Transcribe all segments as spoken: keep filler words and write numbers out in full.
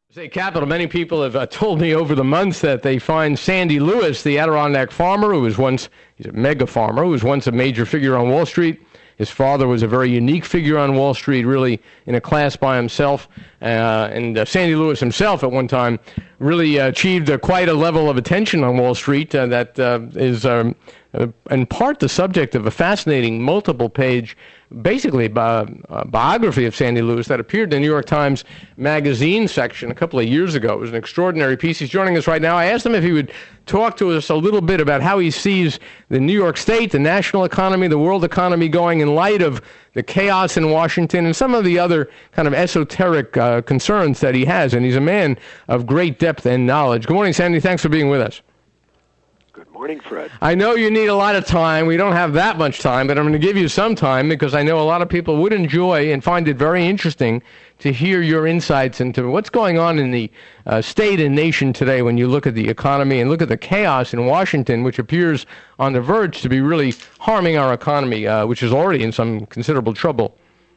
Say capital. Many people have uh, told me over the months that they find Sandy Lewis, the Adirondack farmer, who was once he's a mega farmer, who was once a major figure on Wall Street. His father was a very unique figure on Wall Street, really in a class by himself. Uh, and uh, Sandy Lewis himself, at one time, really uh, achieved uh, quite a level of attention on Wall Street uh, that uh, is, um, uh, in part, the subject of a fascinating multiple-page, basically bi- uh, biography of Sandy Lewis that appeared in the New York Times Magazine section a couple of years ago. It was an extraordinary piece. He's joining us right now. I asked him if he would talk to us a little bit about how he sees the New York State, the national economy, the world economy going in light of the chaos in Washington and some of the other kind of esoteric uh, concerns that he has. And he's a man of great depth and knowledge. Good morning, Sandy. Thanks for being with us. Good morning, Fred. I know you need a lot of time. We don't have that much time, but I'm going to give you some time because I know a lot of people would enjoy and find it very interesting to hear your insights into what's going on in the uh, state and nation today when you look at the economy and look at the chaos in Washington, which appears on the verge to be really harming our economy, uh, which is already in some considerable trouble.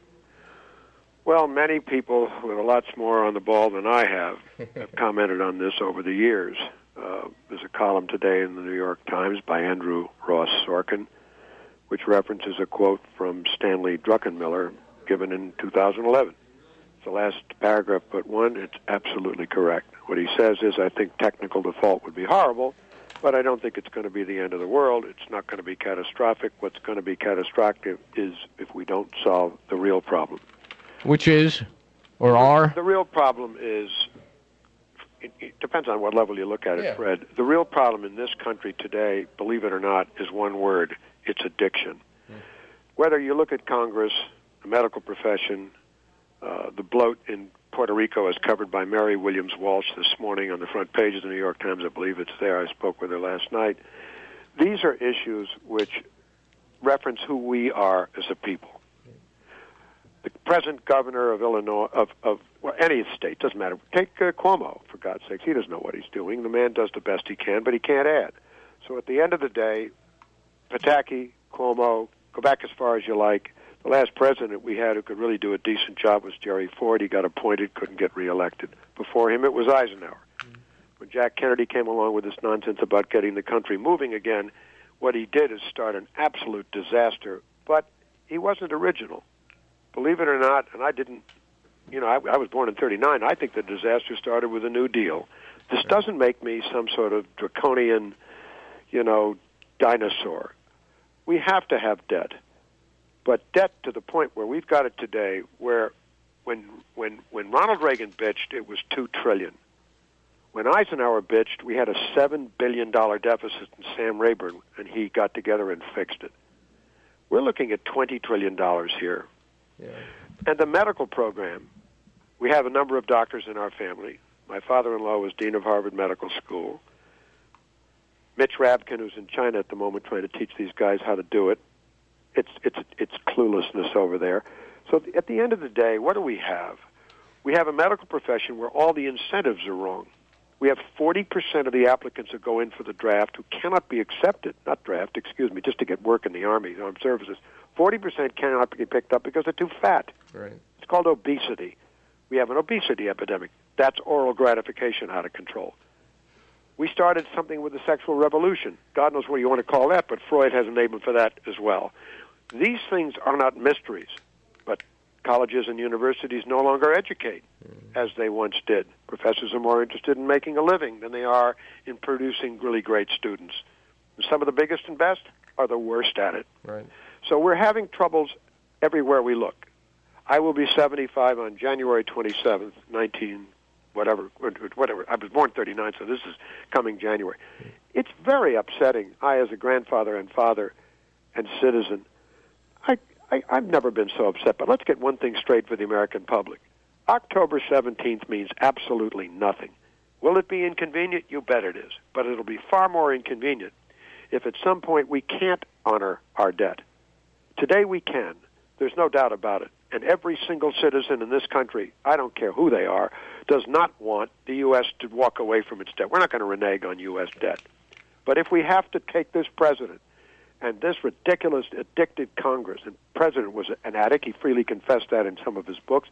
Well, many people with a lot more on the ball than I have have commented on this over the years. Uh, there's a column today in the New York Times by Andrew Ross Sorkin, which references a quote from Stanley Druckenmiller given in two thousand eleven. It's the last paragraph but one. It's absolutely correct. What he says is, I think technical default would be horrible, but I don't think it's going to be the end of the world. It's not going to be catastrophic. What's going to be catastrophic is if we don't solve the real problem. Which is, or are? The real problem is, it, it depends on what level you look at it, yeah. Fred. The real problem in this country today, believe it or not, is one word. It's addiction. Mm. Whether you look at Congress, the medical profession, uh, the bloat in Puerto Rico as covered by Mary Williams Walsh this morning on the front page of the New York Times. I believe it's there. I spoke with her last night. These are issues which reference who we are as a people. The present governor of Illinois, of, of well, any state, doesn't matter. Take uh, Cuomo, for God's sakes. He doesn't know what he's doing. The man does the best he can, but he can't add. So at the end of the day, Pataki, Cuomo, go back as far as you like. The last president we had who could really do a decent job was Jerry Ford. He got appointed, couldn't get reelected. Before him, it was Eisenhower. Mm. When Jack Kennedy came along with this nonsense about getting the country moving again, what he did is start an absolute disaster, but he wasn't original. Believe it or not, and I didn't, you know, I, I was born in thirty-nine. I think the disaster started with a New Deal. This doesn't make me some sort of draconian, you know, dinosaur. We have to have debt. But debt to the point where we've got it today where when when when Ronald Reagan bitched, it was two trillion dollars. When Eisenhower bitched, we had a seven billion dollars deficit, and Sam Rayburn and he got together and fixed it. We're looking at twenty trillion dollars here. Yeah. And the medical program, we have a number of doctors in our family. My father-in-law was dean of Harvard Medical School. Mitch Rabkin, who's in China at the moment trying to teach these guys how to do it. It's it's it's cluelessness over there. So at the end of the day, what do we have? We have a medical profession where all the incentives are wrong. We have forty percent of the applicants who go in for the draft who cannot be accepted, not draft, excuse me, just to get work in the Army, the Armed Services. forty percent cannot be picked up because they're too fat. Right. It's called obesity. We have an obesity epidemic. That's oral gratification out of control. We started something with the sexual revolution. God knows what you want to call that, but Freud has a name for that as well. These things are not mysteries, but colleges and universities no longer educate as they once did. Professors are more interested in making a living than they are in producing really great students. And some of the biggest and best are the worst at it. Right. So we're having troubles everywhere we look. I will be seventy-five on January twenty-seventh, nineteen, whatever, whatever. I was born thirty-nine, so this is coming January. It's very upsetting. I, as a grandfather and father and citizen, I, I, I've never been so upset. But let's get one thing straight for the American public. October seventeenth means absolutely nothing. Will it be inconvenient? You bet it is. But it'll be far more inconvenient if at some point we can't honor our debt. Today we can. There's no doubt about it. And every single citizen in this country, I don't care who they are, does not want the U S to walk away from its debt. We're not going to renege on U S debt. But if we have to take this president and this ridiculous, addicted Congress, and the president was an addict, he freely confessed that in some of his books,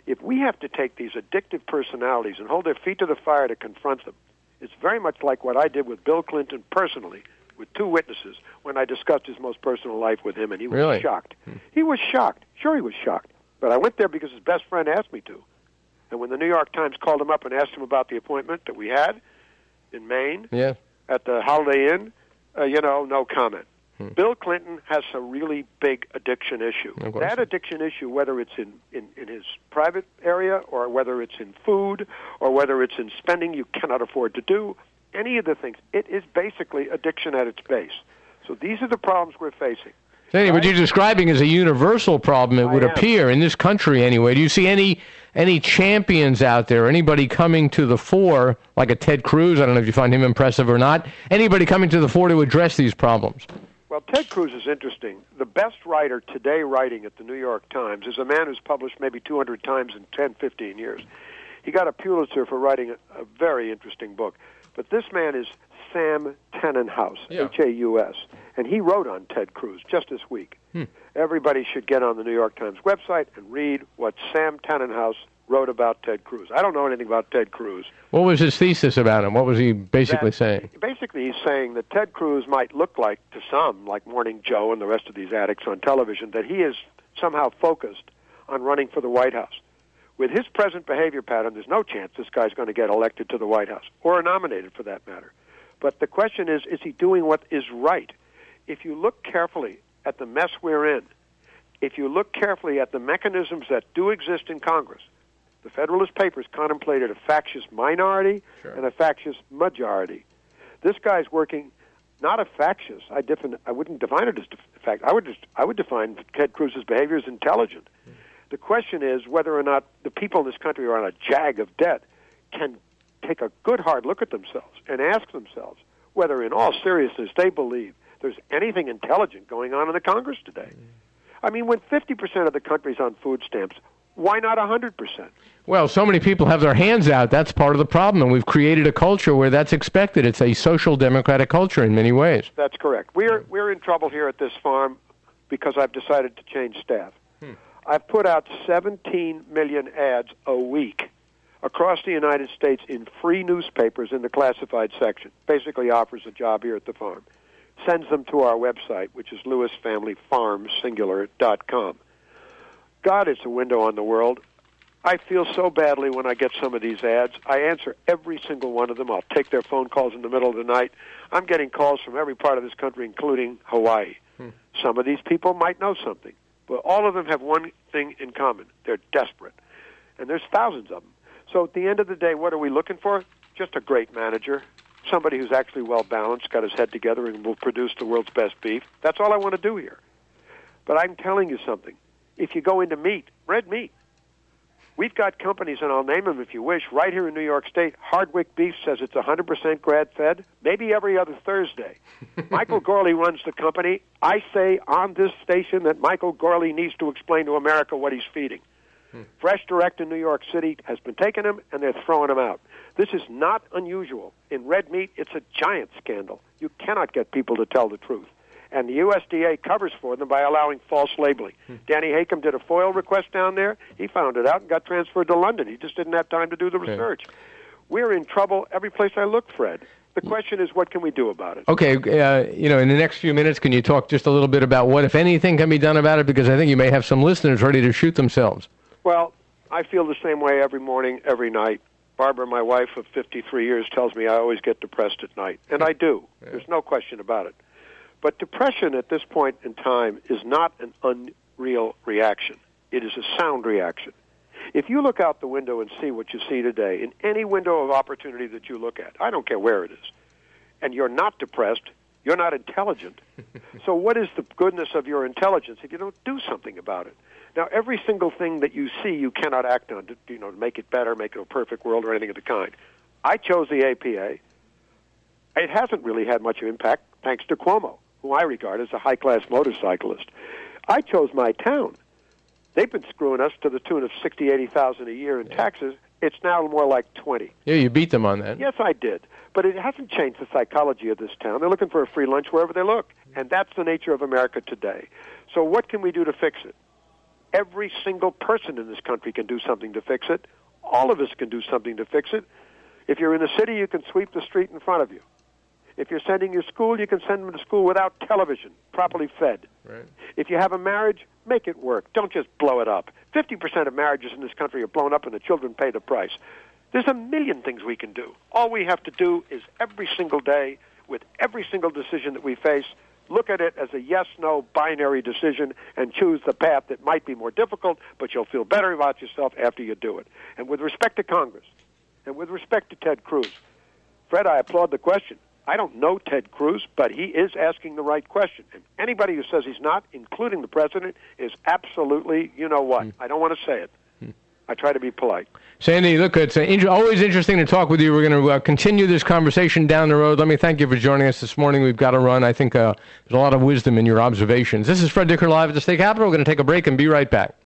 If we have to take these addictive personalities and hold their feet to the fire to confront them, it's very much like what I did with Bill Clinton personally, with two witnesses, when I discussed his most personal life with him, and he was Really? shocked. He was shocked. Sure, he was shocked. But I went there because his best friend asked me to. And when the New York Times called him up and asked him about the appointment that we had in Maine Yeah. at the Holiday Inn, uh, you know, no comment. Hmm. Bill Clinton has a really big addiction issue. Of course. That addiction issue, whether it's in, in, in his private area or whether it's in food or whether it's in spending you cannot afford to do, any of the things, it is basically addiction at its base. So these are the problems we're facing. Anyway, what you're describing is a universal problem, it would I am. appear, in this country anyway. Do you see any any champions out there, anybody coming to the fore, like a Ted Cruz? I don't know if you find him impressive or not. Anybody coming to the fore to address these problems? Well, Ted Cruz is interesting. The best writer today writing at the New York Times is a man who's published maybe two hundred times in ten, fifteen years. He got a Pulitzer for writing a, a very interesting book. But this man is Sam Tannenhaus, Yeah. H A U S, and he wrote on Ted Cruz just this week. Hmm. Everybody should get on the New York Times website and read what Sam Tannenhaus wrote about Ted Cruz. I don't know anything about Ted Cruz. What was his thesis about him? What was he basically That- saying? Basically, he's saying that Ted Cruz might look like, to some, like Morning Joe and the rest of these addicts on television, that he is somehow focused on running for the White House. With his present behavior pattern, there's no chance this guy's going to get elected to the White House, or nominated for that matter. But the question is, is he doing what is right? If you look carefully at the mess we're in, if you look carefully at the mechanisms that do exist in Congress, the Federalist Papers contemplated a factious minority Sure. and a factious majority. This guy's working not a factious. I, defin- I wouldn't define it as def- fact. I would just, I would define Ted Cruz's behavior as intelligent. Mm. The question is whether or not the people in this country are on a jag of debt can take a good hard look at themselves and ask themselves whether in all seriousness they believe there's anything intelligent going on in the Congress today. Mm. I mean, when fifty percent of the country's on food stamps, why not one hundred percent? Well, so many people have their hands out. That's part of the problem, and we've created a culture where that's expected. It's a social democratic culture in many ways. That's correct. We're we're in trouble here at this farm because I've decided to change staff. Hmm. I've put out seventeen million ads a week across the United States in free newspapers in the classified section. Basically offers a job here at the farm. Sends them to our website, which is lewis family farms singular dot com. God, it's a window on the world. I feel so badly when I get some of these ads. I answer every single one of them. I'll take their phone calls in the middle of the night. I'm getting calls from every part of this country, including Hawaii. Hmm. Some of these people might know something, but all of them have one thing in common. They're desperate. And there's thousands of them. So at the end of the day, what are we looking for? Just a great manager, somebody who's actually well-balanced, got his head together, and will produce the world's best beef. That's all I want to do here. But I'm telling you something. If you go into meat, red meat, we've got companies, and I'll name them if you wish, right here in New York State. Hardwick Beef says it's one hundred percent grass-fed, maybe every other Thursday. Michael Gorley runs the company. I say on this station that Michael Gorley needs to explain to America what he's feeding. Hmm. Fresh Direct in New York City has been taking him, and they're throwing him out. This is not unusual. In red meat, it's a giant scandal. You cannot get people to tell the truth. And the U S D A covers for them by allowing false labeling. Hmm. Danny Hakam did a FOIL request down there. He found it out and got transferred to London. He just didn't have time to do the research. Okay. We're in trouble every place I look, Fred. The question is, what can we do about it? Okay, uh, you know, in the next few minutes, can you talk just a little bit about what, if anything, can be done about it? Because I think you may have some listeners ready to shoot themselves. Well, I feel the same way every morning, every night. Barbara, my wife of fifty-three years, tells me I always get depressed at night. And I do. Yeah. There's no question about it. But depression at this point in time is not an unreal reaction. It is a sound reaction. If you look out the window and see what you see today, in any window of opportunity that you look at, I don't care where it is, and you're not depressed, you're not intelligent. So what is the goodness of your intelligence if you don't do something about it? Now, every single thing that you see, you cannot act on to, you know, to make it better, make it a perfect world, or anything of the kind. I chose the A P A. It hasn't really had much impact, thanks to Cuomo, who I regard as a high-class motorcyclist. I chose my town. They've been screwing us to the tune of sixty, eighty thousand a year in yeah. taxes. It's now more like twenty. Yeah, you beat them on that. Yes, I did. But it hasn't changed the psychology of this town. They're looking for a free lunch wherever they look. And that's the nature of America today. So what can we do to fix it? every single person in this country can do something to fix it. All of us can do something to fix it. If you're in the city, you can sweep the street in front of you. If you're sending your school, you can send them to school without television, properly fed. Right. If you have a marriage, make it work. Don't just blow it up. fifty percent of marriages in this country are blown up and the children pay the price. There's a million things we can do. All we have to do is every single day, with every single decision that we face, look at it as a yes-no binary decision and choose the path that might be more difficult, but you'll feel better about yourself after you do it. And with respect to Congress, and with respect to Ted Cruz, Fred, I applaud the question. I don't know Ted Cruz, but he is asking the right question. And anybody who says he's not, including the president, is absolutely, you know what. Mm. I don't want to say it. Mm. I try to be polite. Sandy, look, it's in- always interesting to talk with you. We're going to uh, continue this conversation down the road. Let me thank you for joining us this morning. We've got to run. I think uh, there's a lot of wisdom in your observations. This is Fred Dicker live at the State Capitol. We're going to take a break and be right back.